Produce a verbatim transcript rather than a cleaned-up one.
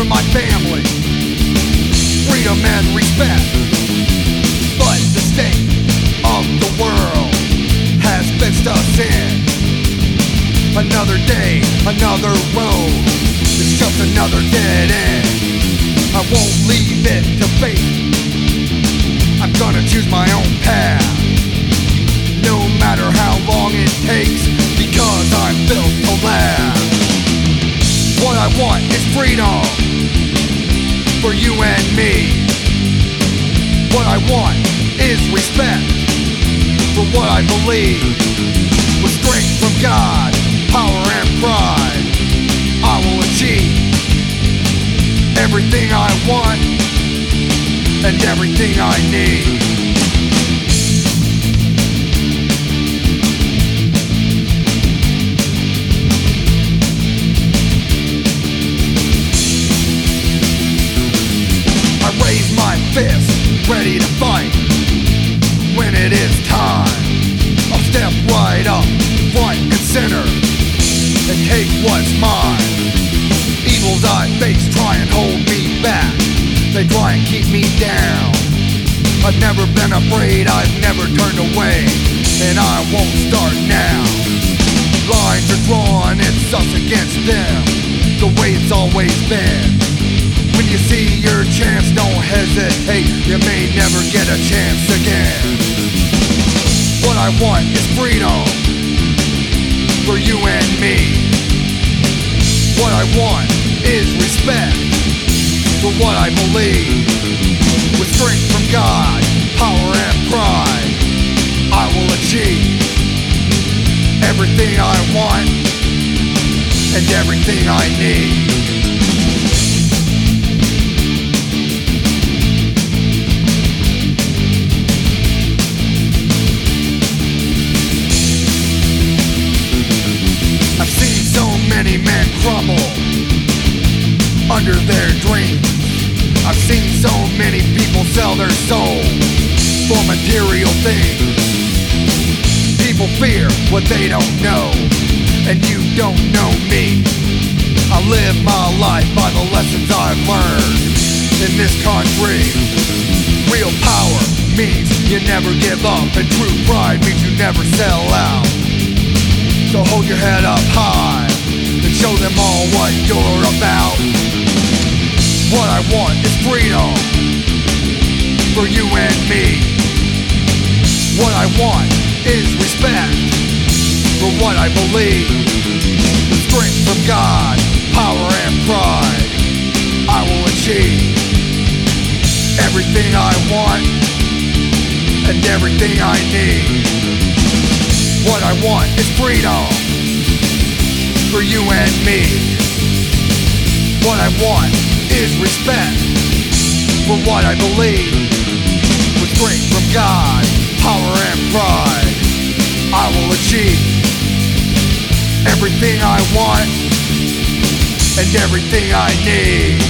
for my family, freedom and respect. But the state of the world has fenced us in. Another day, another road, it's just another dead end. I won't leave it to fate, I'm gonna choose my own path, no matter how long it takes, because I'm built to last. What I want is freedom for you and me. What I want is respect for what I believe. With strength from God, power and pride, I will achieve everything I want and everything I need. I raise my fist, ready to fight when it is time. I'll step right up, front and center, and take what's mine. Evils I face try and hold me back, they try and keep me down. I've never been afraid, I've never turned away, and I won't start now. Lines are drawn, it's us against them, the way it's always been. When you see your chance, don't hesitate, you may never get a chance again. What I want is freedom for you and me. What I want is respect for what I believe. With strength from God, power and pride, I will achieve everything I want and everything I need. I've seen so many men crumble under their dreams. I've seen so many people sell their soul for material things. People fear what they don't know, and you don't know me. I live my life by the lessons I've learned in this country. Real power means you never give up, and true pride means you never sell out. So hold your head up high and show them all what you're about. What I want is freedom for you and me. What I want is respect for what I believe. With strength from God, power and pride, I will achieve everything I want and everything I need. What I want is freedom for you and me. What I want is respect for what I believe. With strength from God, power and pride, I will achieve everything I want and everything I need.